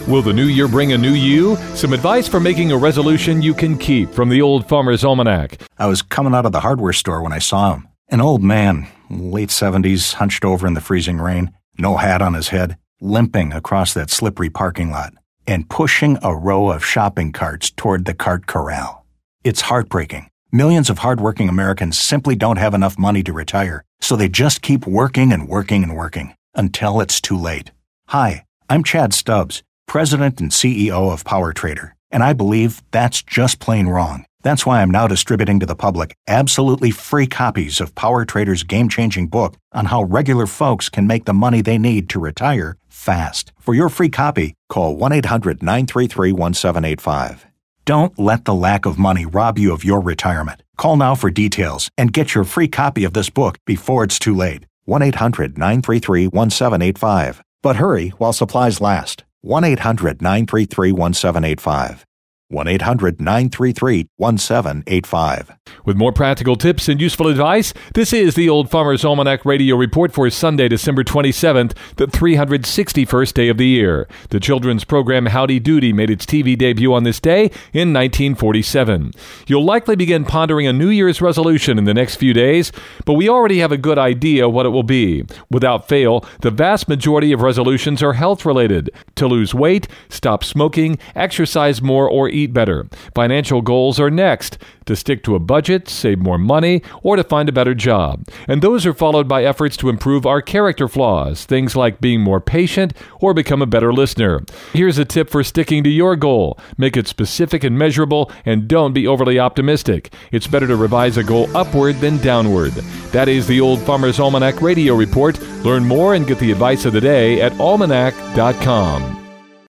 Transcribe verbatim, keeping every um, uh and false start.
Will the new year bring a new you? Some advice for making a resolution you can keep from the Old Farmer's Almanac. I was coming out of the hardware store when I saw him. An old man, late seventies, hunched over in the freezing rain, no hat on his head, limping across that slippery parking lot, and pushing a row of shopping carts toward the cart corral. It's heartbreaking. Millions of hardworking Americans simply don't have enough money to retire, so they just keep working and working and working until it's too late. Hi, I'm Chad Stubbs, President and C E O of PowerTrader, and I believe that's just plain wrong. That's why I'm now distributing to the public absolutely free copies of PowerTrader's game-changing book on how regular folks can make the money they need to retire fast. For your free copy, call one eight hundred nine three three one seven eight five. Don't let the lack of money rob you of your retirement. Call now for details and get your free copy of this book before it's too late. one eight hundred nine three three one seven eight five. But hurry while supplies last. one eight hundred nine three three one seven eight five. one eight hundred nine three three one seven eight five. With more practical tips and useful advice, this is the Old Farmer's Almanac Radio Report for Sunday, December twenty-seventh, the three hundred sixty-first day of the year. The children's program Howdy Doody made its T V debut on this day in nineteen forty-seven. You'll likely begin pondering a New Year's resolution in the next few days, but we already have a good idea what it will be. Without fail, the vast majority of resolutions are health-related: to lose weight, stop smoking, exercise more, or eat better. Financial goals are next: to stick to a budget, save more money, or to find a better job. And those are followed by efforts to improve our character flaws, things like being more patient or become a better listener. Here's a tip for sticking to your goal: make it specific and measurable, and don't be overly optimistic. It's better to revise a goal upward than downward. That is the Old Farmer's Almanac Radio Report. Learn more and get the advice of the day at almanac dot com.